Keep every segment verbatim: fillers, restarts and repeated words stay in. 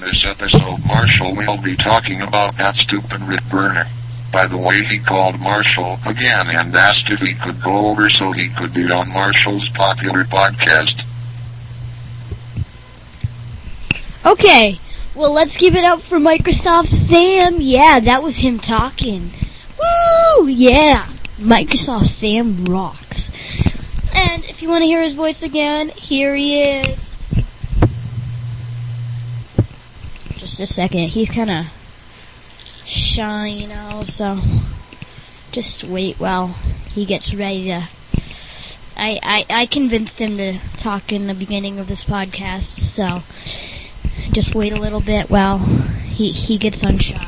this episode, Marshall will be talking about that stupid Rick Burner. By the way, he called Marshall again and asked if he could go over so he could be on Marshall's popular podcast. Okay, well, let's give it up for Microsoft Sam. Yeah, that was him talking. Woo! Yeah, Microsoft Sam rocks. And if you want to hear his voice again, here he is. Just a second, he's kind of shy, you know, so just wait while he gets ready to... I, I, I convinced him to talk in the beginning of this podcast, so just wait a little bit while he, he gets unshot.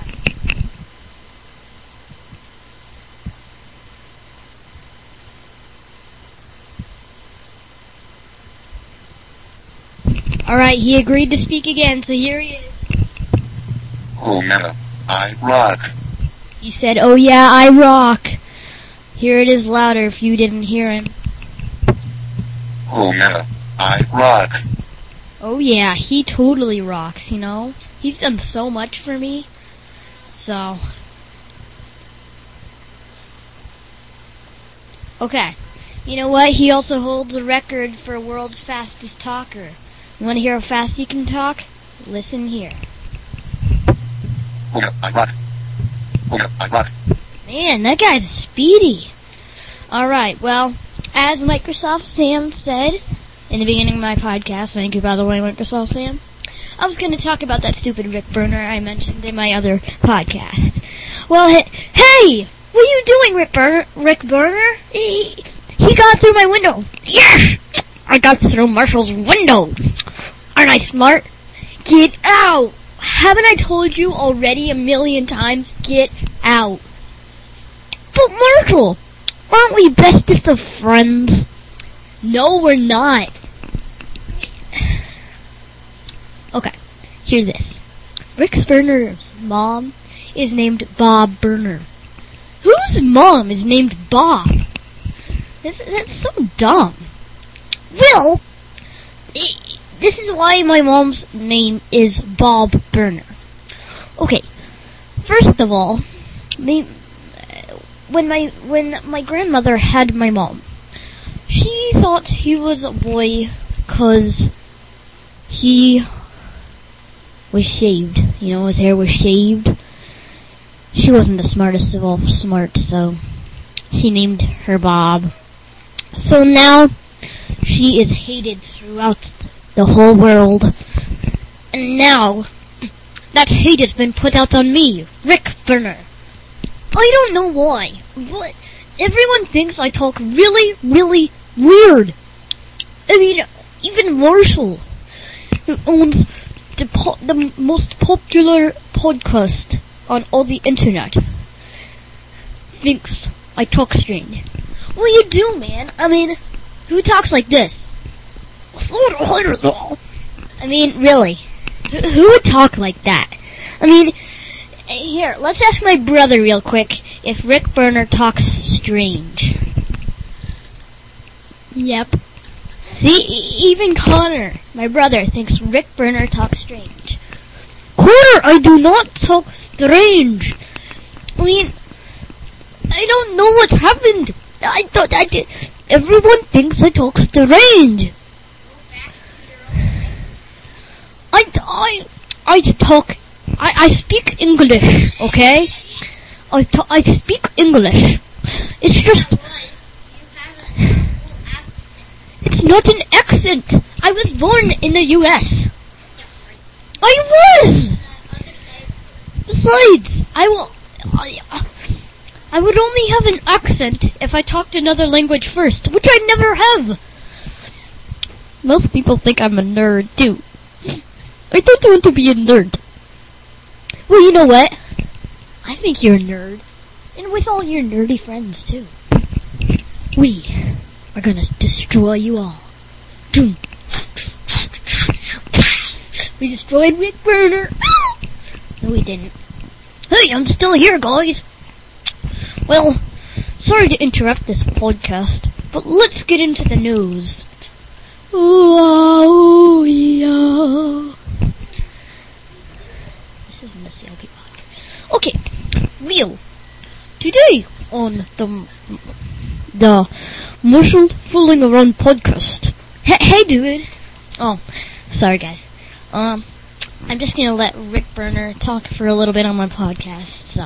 Alright, he agreed to speak again, so here he is. Oh yeah, I rock. He said, oh yeah, I rock. Here it is louder if you didn't hear him. Oh yeah, I rock. Oh yeah, he totally rocks, you know? He's done so much for me. So. Okay. You know what? He also holds a record for world's fastest talker. You want to hear how fast he can talk? Listen here. Oh yeah, I rock. Oh yeah, I rock. Man, that guy's speedy. Alright, well, as Microsoft Sam said in the beginning of my podcast, thank you by the way, Microsoft Sam, I was going to talk about that stupid Rick Burner I mentioned in my other podcast. Well, he- hey! What are you doing, Rick Burner? Rick Burner? He, he got through my window. Yes! I got through Marshall's window. Aren't I smart? Get out! Haven't I told you already a million times? Get out. But Marshall, aren't we bestest of friends? No, we're not. Okay, hear this. Rick Burner's mom is named Bob Burner. Whose mom is named Bob? That's, that's so dumb. Well, it, this is why my mom's name is Bob Burner. Okay, first of all, me, when my when my grandmother had my mom, she thought he was a boy because he was shaved. You know, his hair was shaved. She wasn't the smartest of all smart, so she named her Bob. So now she is hated throughout the whole world. And now that hate has been put out on me, Rick Burner. I don't know why, but everyone thinks I talk really, really weird. I mean, even Marshall, who owns the, po- the most popular podcast on all the internet, thinks I talk strange. Well, you do, man. I mean, who talks like this? I mean, really, who would talk like that? I mean, here, let's ask my brother real quick if Rick Burner talks strange. Yep. See, e- even Connor, my brother, thinks Rick Burner talks strange. Connor, I do not talk strange. I mean, I don't know what happened. I thought I did. Everyone thinks I talk strange. I, I, I talk, I, I speak English, okay? I, ta- I speak English. It's just, it's not an accent. I was born in the U S I was! Besides, I will, I, I would only have an accent if I talked another language first, which I never have. Most people think I'm a nerd, too. I don't want to be a nerd. Well, you know what? I think you're a nerd. And with all your nerdy friends, too. We are gonna destroy you all. Doom. We destroyed Rick Burner. No, we didn't. Hey, I'm still here, guys. Well, sorry to interrupt this podcast, but let's get into the news. Ooh, ooh, yeah. This isn't a C L P podcast. Okay, Wheel. Today on the the Marshall Fooling Around podcast. Hey, hey, dude. Oh, sorry, guys. Um, I'm just gonna let Rick Burner talk for a little bit on my podcast. So,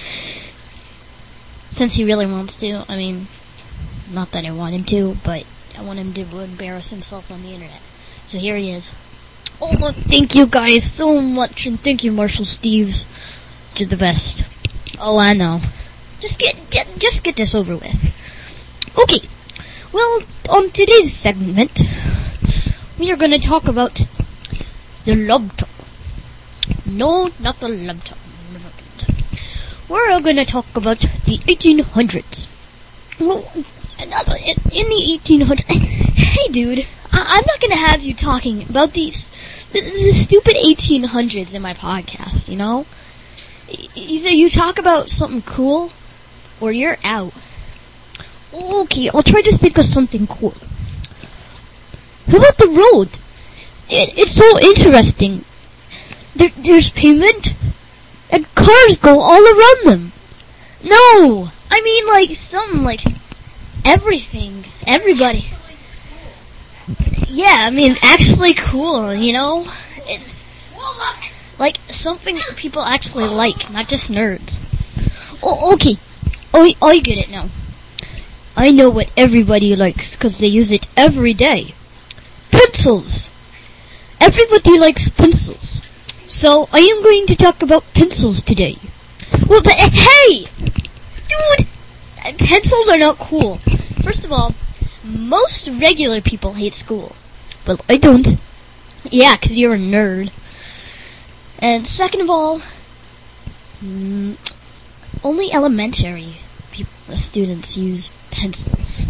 since he really wants to, I mean, not that I want him to, but I want him to embarrass himself on the internet. So here he is. Oh, thank you guys so much, and thank you, Marshall Steves. You're the best. Oh, I know. Just get, just, just get this over with. Okay. Well, on today's segment, we are going to talk about the love tub. No, not the love tub. We're going to talk about the eighteen hundreds. Well, in the eighteen hundreds. Hey, dude, I- I'm not going to have you talking about these the, the stupid eighteen hundreds in my podcast. You know, e- either you talk about something cool, or you're out. Okay, I'll try to think of something cool. How about the road? It, it's so interesting. There, there's pavement, and cars go all around them. No, I mean like some like everything, everybody. Yeah, I mean actually cool, you know. It, like something people actually like, not just nerds. Oh, okay. Oh, I get it now. I know what everybody likes, because they use it every day. Pencils! Everybody likes pencils. So, I am going to talk about pencils today. Well, but hey! Dude! Pencils are not cool. First of all, most regular people hate school. But I don't. Yeah, because you're a nerd. And second of all, mm, only elementary people, students use pencils.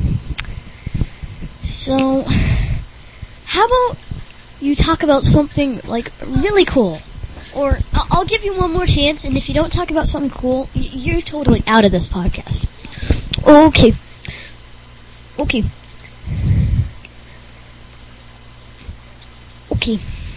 So, how about you talk about something, like, really cool? Or, I'll, I'll give you one more chance, and if you don't talk about something cool, y- you're totally out of this podcast. Okay. Okay. Okay.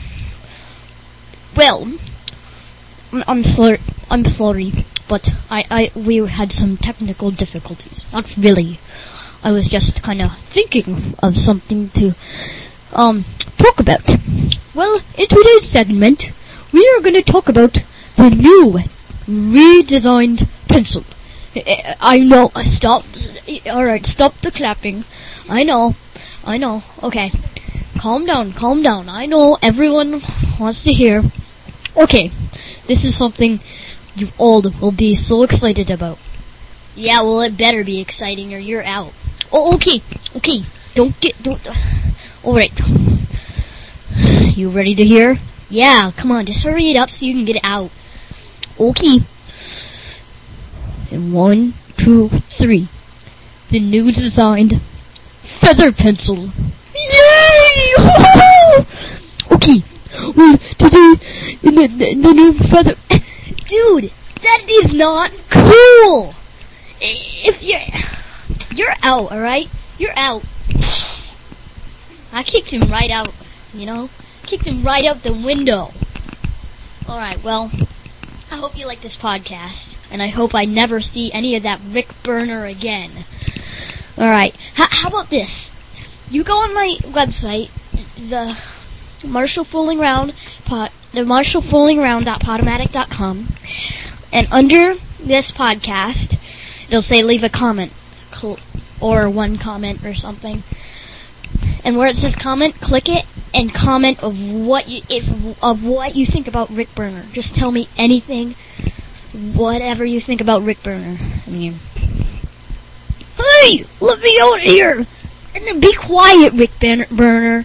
Well, I'm sorry, I'm sorry, but I, I, we had some technical difficulties. Not really. I was just kind of thinking of something to, um, talk about. Well, in today's segment, we are going to talk about the new, redesigned pencil. I know, stop, alright, stop the clapping. I know, I know, okay. Calm down, calm down. I know everyone wants to hear. Okay, this is something you all will be so excited about. Yeah, well, it better be exciting or you're out. Oh, okay, okay. Don't get, don't. Alright. You ready to hear? Yeah, come on, just hurry it up so you can get it out. Okay. And one, two, three. The new designed feather pencil. Yay! Okay. Well, today, the, the, the new feather... Dude, that is not cool! If you... You're out, alright? You're out. I kicked him right out, you know? Kicked him right out the window. Alright, well, I hope you like this podcast, and I hope I never see any of that Rick Burner again. Alright, H- how about this? You go on my website, the Marshall Fooling Round, pot, the Marshall Fooling Round dot podomatic dot com, and under this podcast, it'll say leave a comment, cl- or one comment or something. And where it says comment, click it, and comment of what you if of what you think about Rick Burner. Just tell me anything, whatever you think about Rick Burner. I mean, hey, let me out of here! And then be quiet, Rick Burner.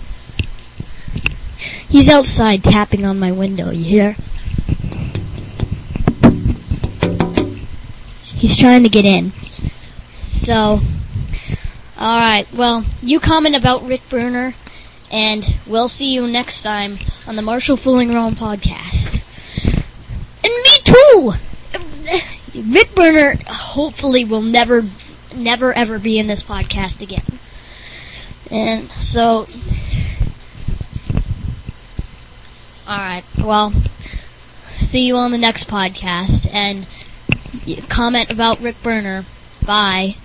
He's outside tapping on my window. You hear? He's trying to get in. So, alright, well, you comment about Rick Burner, and we'll see you next time on the Marshall Fooling Around podcast. And me too! Rick Burner hopefully will never, never ever be in this podcast again. And so, alright, well, see you on the next podcast, and comment about Rick Burner. Bye.